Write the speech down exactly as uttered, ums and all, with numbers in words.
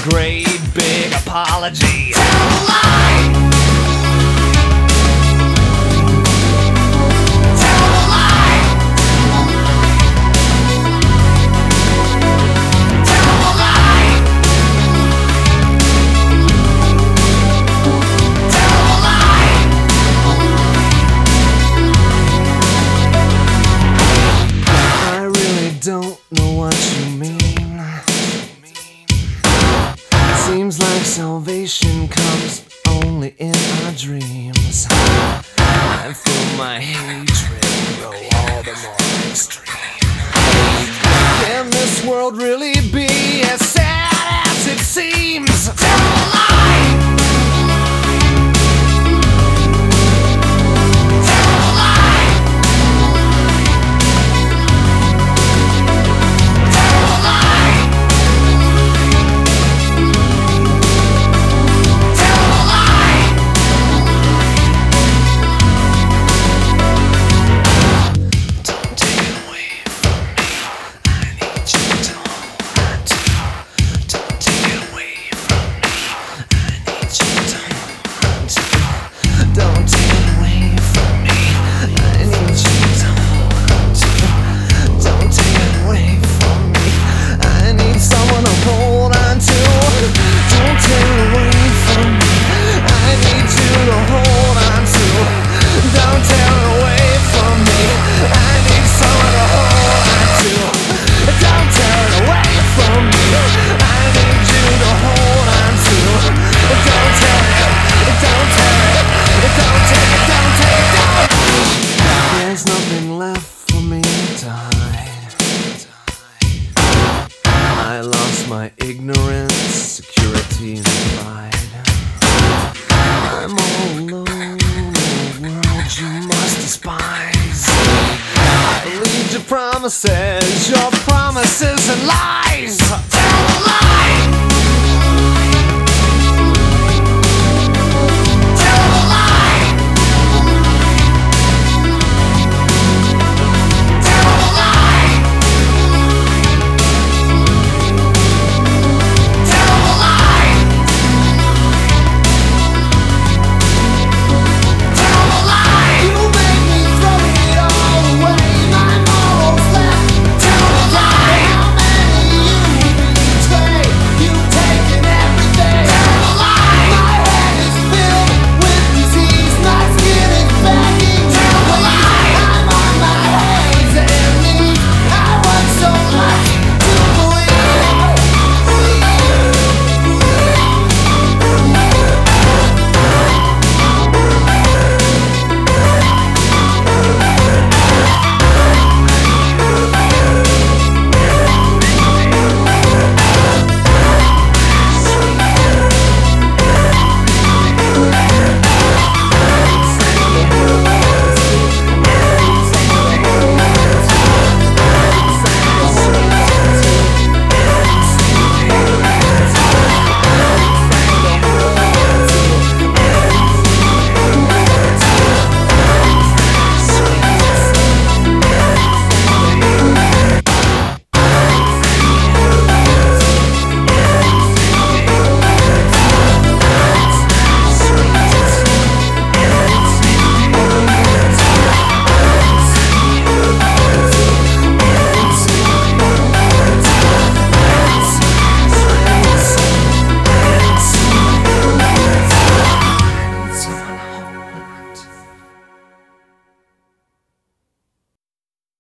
great big apology. Tell a lie! Tell a lie! Tell a lie! Tell a lie! I really don't know what you mean. Seems like salvation comes only in our dreams. I feel my hatred grow all the more extreme. Can this world really be as sad as it seems? Tell a lie! Tell a lie! Tell a lie! Tell a lie! Don't take it away from me. I need you to hold on to. Don't take it away from me. I need you to hold on to. Don't take it away from me. I need you to hold on to. Don't take it away from me. I need someone to hold on to. Don't take it away from me. I need you to hold on to. Don't tear it away from me. I need someone to hold on to. Don't tear it away from me. I need you to hold on to. Don't tear it, don't tear it, don't take it, don't take it, don't. There's nothing left for me to hide. I lost my ignorance, security, and pride. I'm all alone in a world you must despise. I believed your promises, your promises and lies. Tell a lie!